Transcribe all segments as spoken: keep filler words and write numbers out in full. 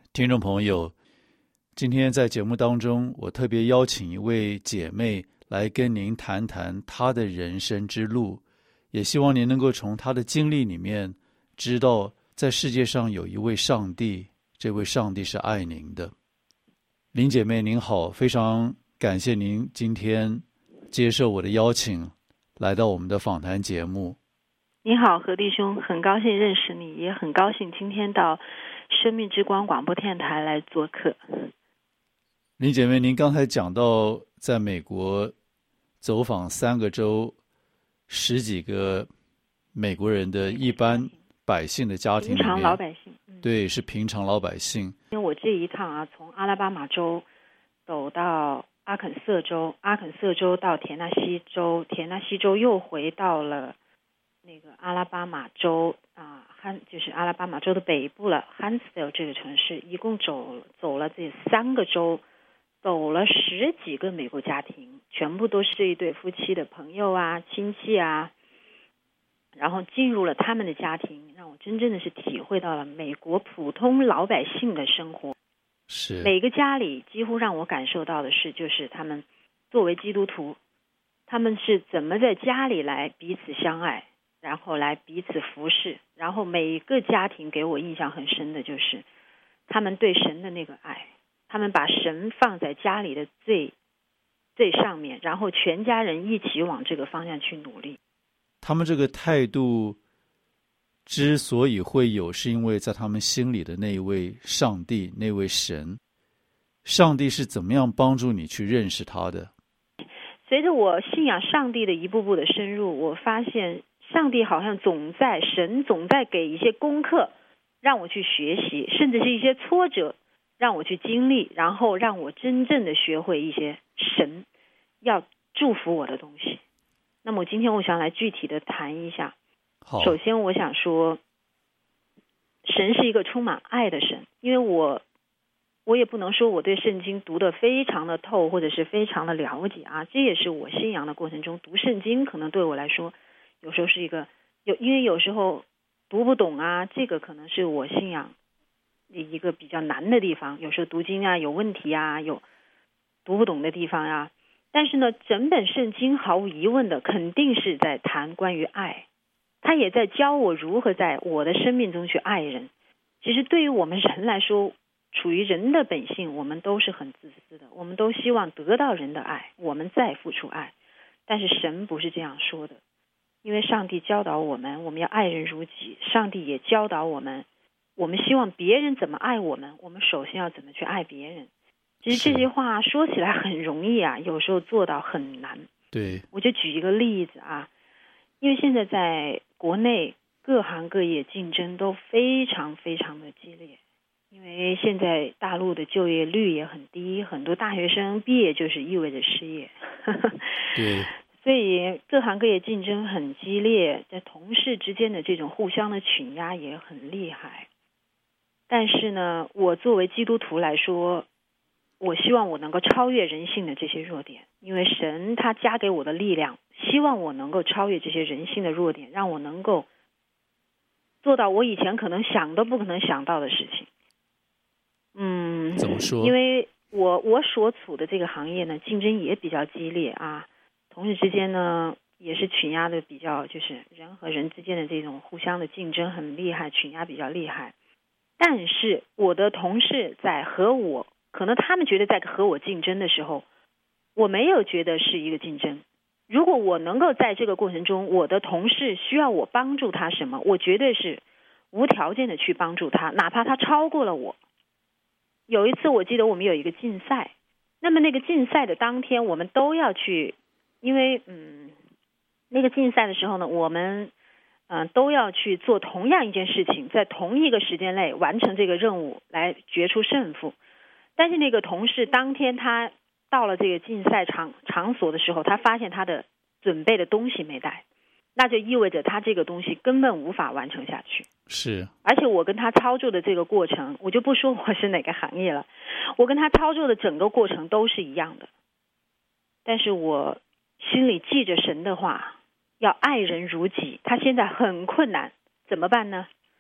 听众朋友，今天在节目当中，我特别邀请一位姐妹来跟您谈谈她的人生之路，也希望您能够从她的经历里面知道，在世界上有一位上帝，这位上帝是爱您的。林姐妹您好，非常感谢您今天接受我的邀请，来到我们的访谈节目。 你好，何弟兄，很高兴认识你，也很高兴今天到生命之光广播电台来做客。 林姐妹，您刚才讲到在美国走访三个州，十几个美国人的一般百姓的家庭里面， 平常老百姓、 嗯、对，是平常老百姓。 因为我这一趟啊，从阿拉巴马州走到阿肯色州，阿肯色州到田纳西州，田纳西州又回到了那个阿拉巴马州啊，汉就是阿拉巴马州的北部了，汉斯维尔这个城市，一共走走了这三个州，走了十几个美国家庭，全部都是这一对夫妻的朋友啊、亲戚啊，然后进入了他们的家庭，让我真正的是体会到了美国普通老百姓的生活。 是每个家里几乎让我感受到的是，就是他们作为基督徒，他们是怎么在家里来彼此相爱，然后来彼此服侍，然后每个家庭给我印象很深的就是他们对神的那个爱，他们把神放在家里的最最上面，然后全家人一起往这个方向去努力。 他们这个态度之所以会有，是因为在他们心里的那一位上帝，那位神，上帝是怎么样帮助你去认识他的？ 随着我信仰上帝的一步步的深入，我发现上帝好像总在，神总在给一些功课让我去学习，甚至是一些挫折让我去经历，然后让我真正的学会一些神要祝福我的东西。那么今天我想来具体的谈一下。 好， 首先我想说，神是一个充满爱的神，因为我我也不能说我对圣经读得非常的透，或者是非常的了解啊，这也是我信仰的过程中，读圣经可能对我来说有时候是一个有，因为有时候读不懂啊，这个可能是我信仰一个比较难的地方，有时候读经啊有问题啊，有读不懂的地方啊。但是呢，整本圣经毫无疑问的肯定是在谈关于爱，他也在教我如何在我的生命中去爱人。其实对于我们人来说，处于人的本性，我们都是很自私的，我们都希望得到人的爱，我们再付出爱。但是神不是这样说的，因为上帝教导我们，我们要爱人如己，上帝也教导我们，我们希望别人怎么爱我们，我们首先要怎么去爱别人。其实这些话说起来很容易啊，有时候做到很难。 对， 我就举一个例子啊，因为现在在国内各行各业竞争都非常非常的激烈，因为现在大陆的就业率也很低，很多大学生毕业就是意味着失业。 对， 所以各行各业竞争很激烈，在同事之间的这种互相的群压也很厉害。但是呢，我作为基督徒来说，我希望我能够超越人性的这些弱点，因为神他加给我的力量，希望我能够超越这些人性的弱点，让我能够做到我以前可能想都不可能想到的事情。嗯， 怎么说？ 因为我我所处的这个行业呢，竞争也比较激烈啊，同事之间呢也是群压的比较，就是人和人之间的这种互相的竞争很厉害，群压比较厉害。但是我的同事在和我，可能他们觉得在和我竞争的时候，我没有觉得是一个竞争。如果我能够在这个过程中，我的同事需要我帮助他什么，我绝对是无条件的去帮助他，哪怕他超过了我。有一次我记得我们有一个竞赛，那么那个竞赛的当天我们都要去，因为嗯，那个竞赛的时候呢，我们嗯、呃、都要去做同样一件事情，在同一个时间内完成这个任务来决出胜负。但是那个同事当天他到了这个竞赛场场所的时候，他发现他的准备的东西没带，那就意味着他这个东西根本无法完成下去。 是， 而且我跟他操作的这个过程，我就不说我是哪个行业了，我跟他操作的整个过程都是一样的。但是我心里记着神的话，要爱人如己，他现在很困难，怎么办呢？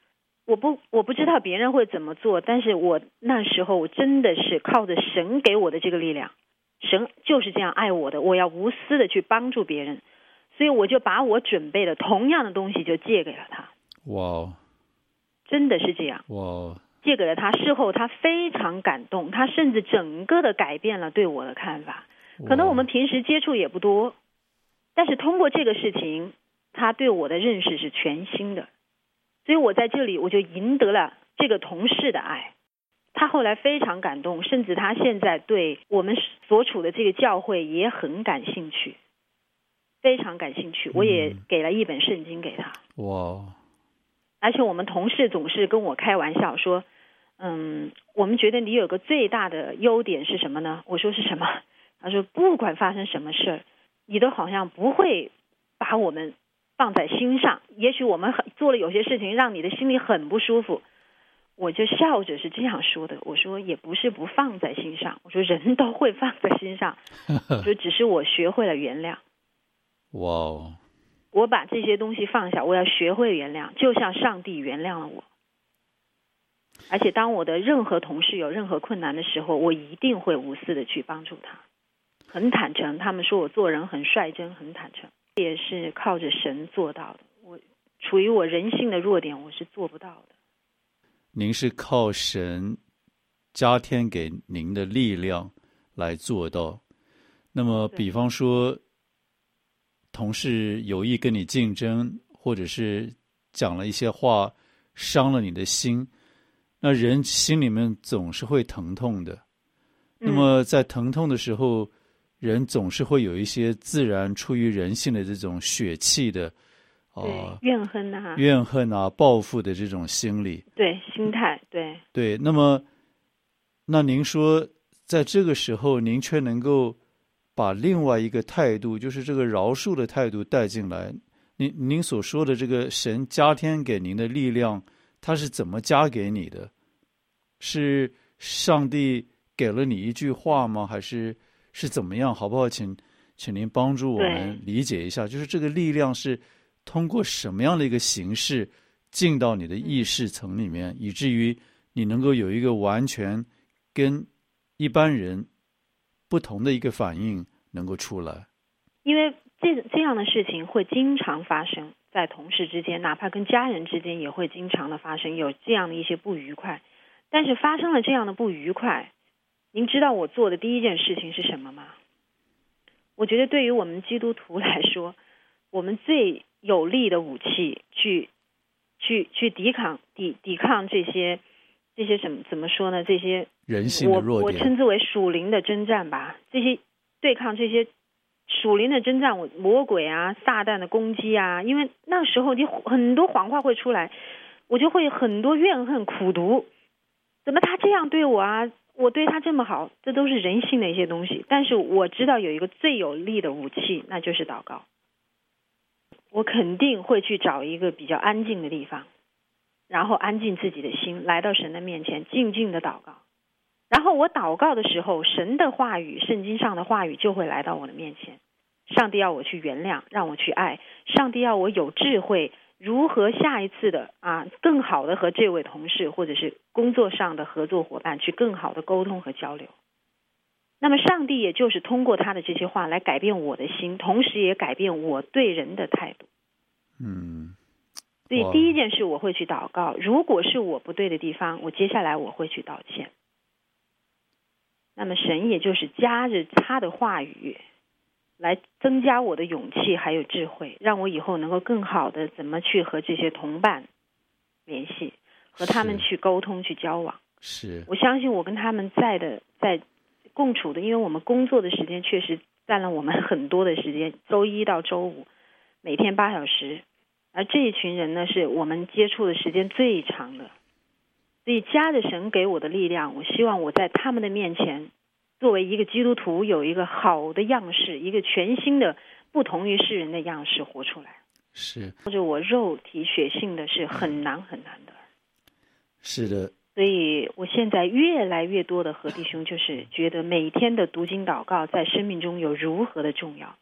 我不我不知道别人会怎么做，但是我那时候我真的是靠着神给我的这个力量，神就是这样爱我的，我要无私的去帮助别人，所以我就把我准备的同样的东西就借给了他。 哇， 真的是这样。 哇， 借给了他，事后他非常感动，他甚至整个的改变了对我的看法。可能我们平时接触也不多，但是通过这个事情，他对我的认识是全新的。所以我在这里我就赢得了这个同事的爱。他后来非常感动，甚至他现在对我们所处的这个教会也很感兴趣，非常感兴趣。我也给了一本圣经给他。 哇！ 而且我们同事总是跟我开玩笑说，嗯，我们觉得你有个最大的优点是什么呢？我说是什么？他说不管发生什么事，你都好像不会把我们放在心上。也许我们很做了有些事情让你的心里很不舒服，我就笑着是这样说的。我说也不是不放在心上，我说人都会放在心上，我说只是我学会了原谅。 哇哦！ 我把这些东西放下，我要学会原谅，就像上帝原谅了我。而且当我的任何同事有任何困难的时候，我一定会无私的去帮助他，很坦诚。他们说我做人很率真，很坦诚，也是靠着神做到的。我处于我人性的弱点，我是做不到的。 您是靠神加添给您的力量来做到。那么比方说同事有意跟你竞争，或者是讲了一些话伤了你的心，那人心里面总是会疼痛的。那么在疼痛的时候，人总是会有一些自然出于人性的这种血气的呃、怨恨啊怨恨啊报复的这种心理， 对，心态，对对。那么那您说在这个时候您却能够把另外一个态度，就是这个饶恕的态度带进来。您您所说的这个神加添给您的力量，他是怎么加给你的？是上帝给了你一句话吗？还是是怎么样？好不好？请请您帮助我们理解一下，就是这个力量是通过什么样的一个形式进到你的意识层里面，以至于你能够有一个完全跟一般人不同的一个反应能够出来。 因为这这样的事情会经常发生在同事之间，哪怕跟家人之间也会经常的发生，有这样的一些不愉快。但是发生了这样的不愉快，您知道我做的第一件事情是什么吗？我觉得对于我们基督徒来说，我们最有力的武器去去去抵抗抵抵抗这些这些什么怎么说呢？这些人性的弱点， 我我称之为属灵的征战吧。这些对抗这些属灵的征战，我魔鬼啊、撒旦的攻击啊，因为那时候你很多谎话会出来，我就会很多怨恨、苦毒。怎么他这样对我啊？我对他这么好，这都是人性的一些东西。但是我知道有一个最有力的武器，那就是祷告。我肯定会去找一个比较安静的地方，然后安静自己的心，来到神的面前，静静的祷告。然后我祷告的时候，神的话语，圣经上的话语就会来到我的面前。上帝要我去原谅，让我去爱。上帝要我有智慧，如何下一次的啊，更好的和这位同事或者是工作上的合作伙伴去更好的沟通和交流。那么上帝也就是通过他的这些话来改变我的心，同时也改变我对人的态度。 嗯， 所以第一件事我会去祷告，如果是我不对的地方，我接下来我会去道歉。那么神也就是加着他的话语来增加我的勇气还有智慧，让我以后能够更好的怎么去和这些同伴联系，和他们去沟通去交往。 是， 我相信我跟他们在的在共处的，因为我们工作的时间确实占了我们很多的时间，周一到周五每天八小时，而这一群人呢是我们接触的时间最长的。所以加着神给我的力量，我希望我在他们的面前作为一个基督徒有一个好的样式，一个全新的不同于世人的样式活出来。 是， 或者我肉体血性的是很难很难的。 是的。 所以我现在越来越多的和弟兄就是觉得每天的读经祷告在生命中有如何的重要。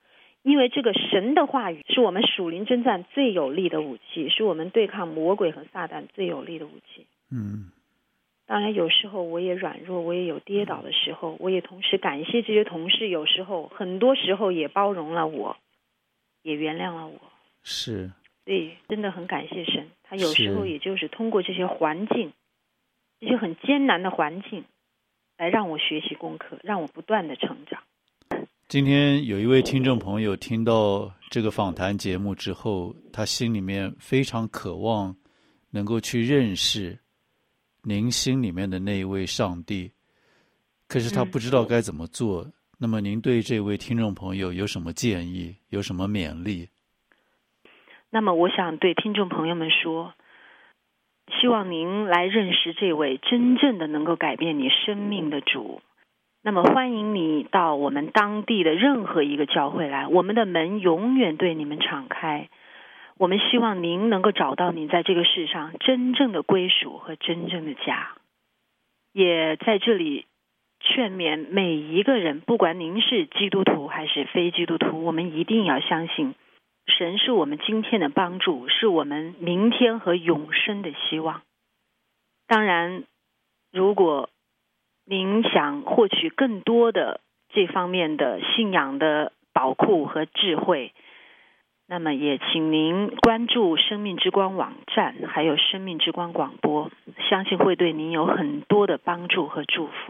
因为这个神的话语是我们属灵征战最有力的武器，是我们对抗魔鬼和撒旦最有力的武器。 嗯， 当然有时候我也软弱，我也有跌倒的时候，我也同时感谢这些同事，有时候很多时候也包容了我，也原谅了我。 是， 所以真的很感谢神，他有时候也就是通过这些环境，这些很艰难的环境来让我学习功课，让我不断的成长。 今天有一位听众朋友听到这个访谈节目之后，他心里面非常渴望能够去认识您心里面的那一位上帝，可是他不知道该怎么做。嗯、那么您对这位听众朋友有什么建议，有什么勉励？ 那么我想对听众朋友们说，希望您来认识这位真正的能够改变你生命的主。那么欢迎你到我们当地的任何一个教会来，我们的门永远对你们敞开。我们希望您能够找到您在这个世上真正的归属和真正的家。也在这里劝勉每一个人，不管您是基督徒还是非基督徒，我们一定要相信神是我们今天的帮助，是我们明天和永生的希望。当然，如果您想获取更多的这方面的信仰的宝库和智慧，那么也请您关注生命之光网站，还有生命之光广播，相信会对您有很多的帮助和祝福。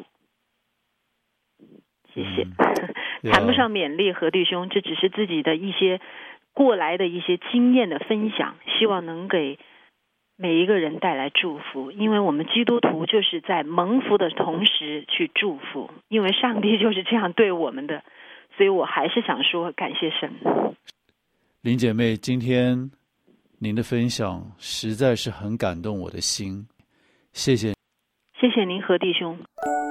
谢谢。嗯、谈不上勉励何弟兄，这只是自己的一些过来的一些经验的分享，希望能给每一个人带来祝福。因为我们基督徒就是在蒙福的同时去祝福，因为上帝就是这样对我们的，所以我还是想说感谢神。 林姐妹，今天您的分享实在是很感动我的心，谢谢。 谢谢您何弟兄。